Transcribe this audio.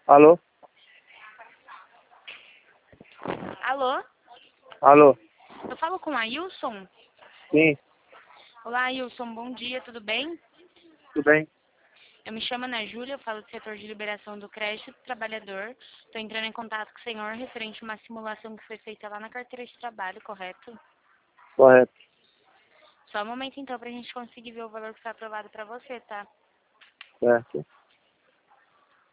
Alô? Alô? Alô? Eu falo com a Ailson? Sim, Olá, Ailson, bom dia, tudo bem? tudo bem? Eu me chamo Ana Júlia, eu falo do setor de liberação do crédito do trabalhador. Estou entrando em contato com o senhor referente a uma simulação que foi feita lá na carteira de trabalho, correto? Correto. Só um momento então para a gente conseguir ver o valor que foi aprovado para você, tá? Certo.